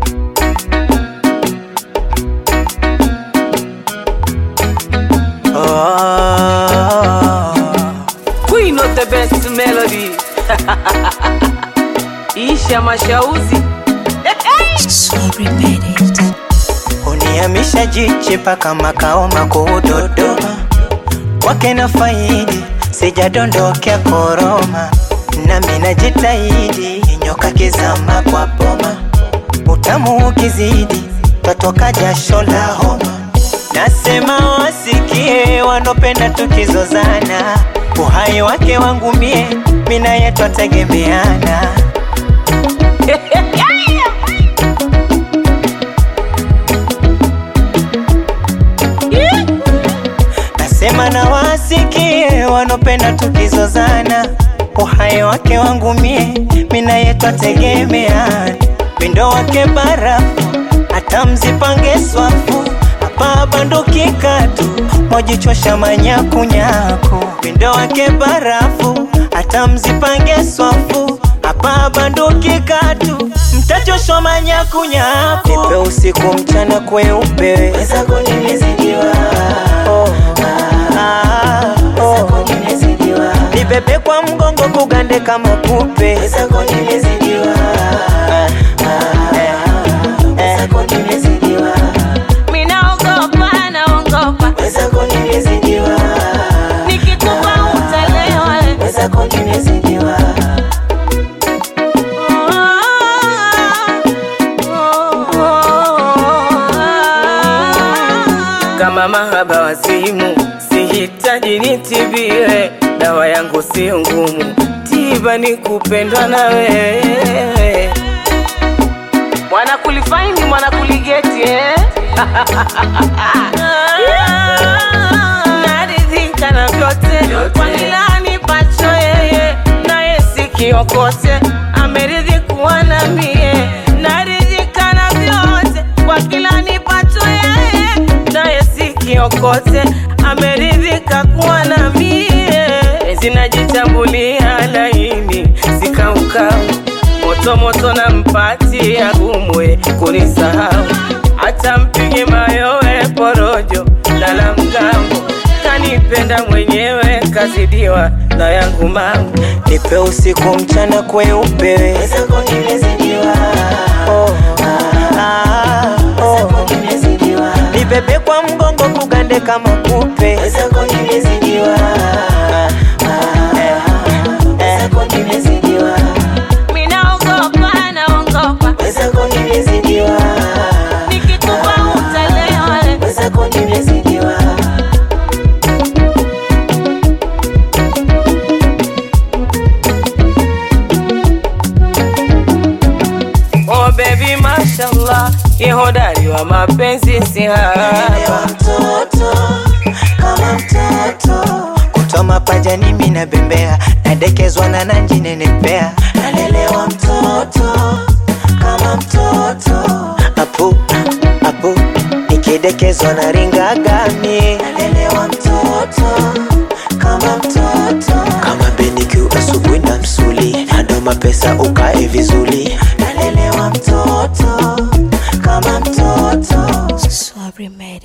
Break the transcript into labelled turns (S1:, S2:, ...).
S1: Queen of the best melody. Isha Mashauzi.
S2: Sorry, made it.
S3: Uniamisha jiche paka makao makuu Dodoma. Wake na faidi sijadondokea koroma. Nami najitahidi nyoka kizama kwa boma. Utamu ukizidi totoka jasho la homa. Nasema wasikie wanopenda tukizozana. Uhai wake wangu mie mina yetu ategemeana. Nasema na wasikie wanopenda tukizozana. Uhai wake wangu mie mina yetu ategemeana. Mindo wake barafu hata mzipange swafu. Hapa banduki katu mojichosha manyaku nyaku. Mindo wake barafu hata mzipange swafu. Hapa banduki katu mtachoshwa manyaku nyaku. Nipe usiku mchana kweupe. Weza kunimezidiwa. Weza kunimezidiwa. Nibebe kwa mgongo kugande kama kupe. Weza kunimezidiwa. Weza kunimezidiwa.
S1: Minaogopa naogopa.
S3: Weza kunimezidiwa.
S1: Nikikupa utalewa.
S3: Weza kunimezidiwa.
S1: Kama mahaba wazimu, sihitaji nitibiwe. Dawa yangu sio ngumu, tiba ni kupendwa na wewe. Mwana kulifaini, mwana kuligeti naridhika na vyote, kwa kila nipacho yeye. Naye sikiokote, ameridhi kuwa na mie. Naridhika na vyote, kwa kila nipacho yeye. Naye sikiokote, ameridhika kuwa na mie. Zinajitambulia laini, sikaukau. Moto moto na mpati ya gumwe kunisahau. Hata mpige mayowe porojo lala mgambo. Kanipenda mwenyewe kazidiwa na yangu mangu.
S3: Nipe usiku mchana kweupe. Weza kunimezidiwa. Weza kunimezidiwa. Nibebe kwa mgongo kugande kama kupe. Weza kunimezidiwa. Weza kunimezidiwa.
S1: Minaogopa naogopa.
S3: Weza kunimezidiwa.
S1: Nikikupa utalewa.
S3: Weza kunimezidiwa.
S1: Oh baby mashallah, yehodari wa mapenzi si haba.
S3: Mtoto kama mtoto kutoa mapaja ni mina bembea. Nadekezwa na nanji nenepea. Nalelewa mtoto kama mtoto. Apu, apu nikidekezwa na ringa gami. Nalelewa mtoto kama mtoto. Kama BenQ asubuhi na msuli. Andoma pesa ukae vizuri. Nalelewa mtoto kama mtoto.
S2: Sorry, made